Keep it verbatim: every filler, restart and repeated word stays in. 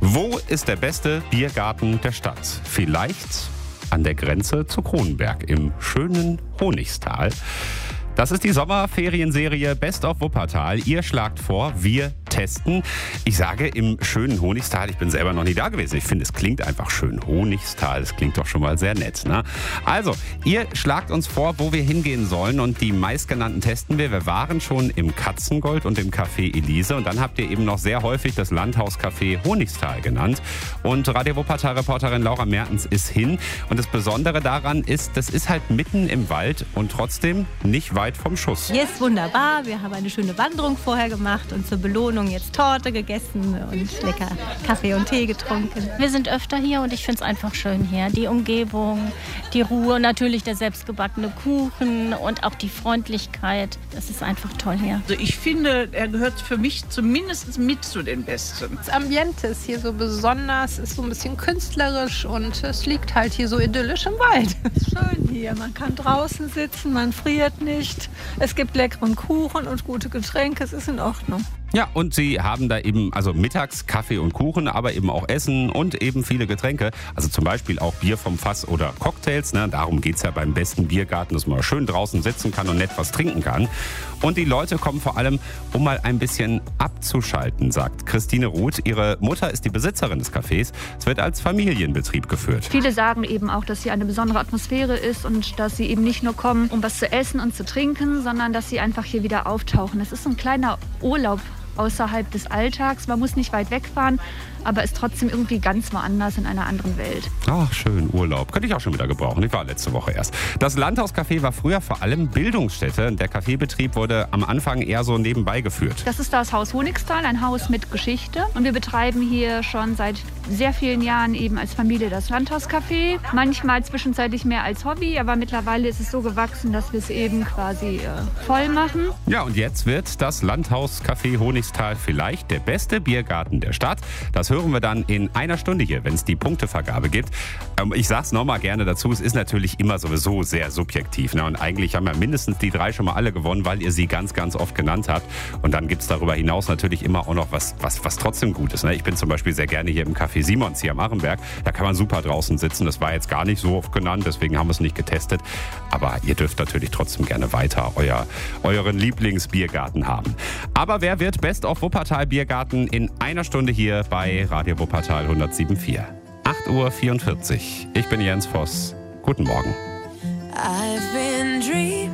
Wo ist der beste Biergarten der Stadt? Vielleicht an der Grenze zu Kronenberg im schönen Honigstal. Das ist die Sommerferienserie Best of Wuppertal. Ihr schlagt vor, wir testen. Ich sage im schönen Honigstal, ich bin selber noch nie da gewesen. Ich finde, es klingt einfach schön. Honigstal, das klingt doch schon mal sehr nett, ne? Also, ihr schlagt uns vor, wo wir hingehen sollen und die meistgenannten testen wir. Wir waren schon im Katzengold und im Café Elise und dann habt ihr eben noch sehr häufig das Landhauscafé Honigstal genannt. Und Radio Wuppertal-Reporterin Laura Mertens ist hin. Und das Besondere daran ist, das ist halt mitten im Wald und trotzdem nicht weit vom Schuss. Hier ist wunderbar. Wir haben eine schöne Wanderung vorher gemacht und zur Belohnung jetzt Torte gegessen und lecker Kaffee und Tee getrunken. Wir sind öfter hier und ich finde es einfach schön hier. Die Umgebung, die Ruhe, natürlich der selbstgebackene Kuchen und auch die Freundlichkeit. Das ist einfach toll hier. Also ich finde, er gehört für mich zumindest mit zu den Besten. Das Ambiente ist hier so besonders, ist so ein bisschen künstlerisch und es liegt halt hier so idyllisch im Wald. Schön hier, man kann draußen sitzen, man friert nicht. Es gibt leckeren Kuchen und gute Getränke, es ist in Ordnung. Ja, und sie haben da eben, also mittags Kaffee und Kuchen, aber eben auch Essen und eben viele Getränke. Also zum Beispiel auch Bier vom Fass oder Cocktails. Ne? Darum geht's ja beim besten Biergarten, dass man schön draußen sitzen kann und nett was trinken kann. Und die Leute kommen vor allem, um mal ein bisschen abzuschalten, sagt Christine Ruth. Ihre Mutter ist die Besitzerin des Cafés. Es wird als Familienbetrieb geführt. Viele sagen eben auch, dass hier eine besondere Atmosphäre ist und dass sie eben nicht nur kommen, um was zu essen und zu trinken, sondern dass sie einfach hier wieder auftauchen. Es ist so ein kleiner Urlaub außerhalb des Alltags. Man muss nicht weit wegfahren, aber ist trotzdem irgendwie ganz woanders in einer anderen Welt. Ach, schön, Urlaub. Könnte ich auch schon wieder gebrauchen. Ich war letzte Woche erst. Das Landhauscafé war früher vor allem Bildungsstätte. Der Kaffeebetrieb wurde am Anfang eher so nebenbei geführt. Das ist das Haus Honigstal, ein Haus mit Geschichte. Und wir betreiben hier schon seit sehr vielen Jahren eben als Familie das Landhauscafé. Manchmal zwischenzeitlich mehr als Hobby, aber mittlerweile ist es so gewachsen, dass wir es eben quasi äh, voll machen. Ja, und jetzt wird das Landhauscafé Honigstal vielleicht der beste Biergarten der Stadt. Das hören wir dann in einer Stunde hier, wenn es die Punktevergabe gibt. Ähm, ich sag's nochmal gerne dazu, es ist natürlich immer sowieso sehr subjektiv. Ne? Und eigentlich haben ja mindestens die drei schon mal alle gewonnen, weil ihr sie ganz, ganz oft genannt habt. Und dann gibt's darüber hinaus natürlich immer auch noch was, was, was trotzdem gut ist. Ne? Ich bin zum Beispiel sehr gerne hier im Café Simons hier am Arenberg. Da kann man super draußen sitzen. Das war jetzt gar nicht so oft genannt, deswegen haben wir es nicht getestet. Aber ihr dürft natürlich trotzdem gerne weiter euer, euren Lieblingsbiergarten haben. Aber wer wird Best of Wuppertal Biergarten in einer Stunde hier bei Radio Wuppertal hundertsieben Komma vier. acht Uhr vierundvierzig. Ich bin Jens Voss. Guten Morgen. I've been dreaming.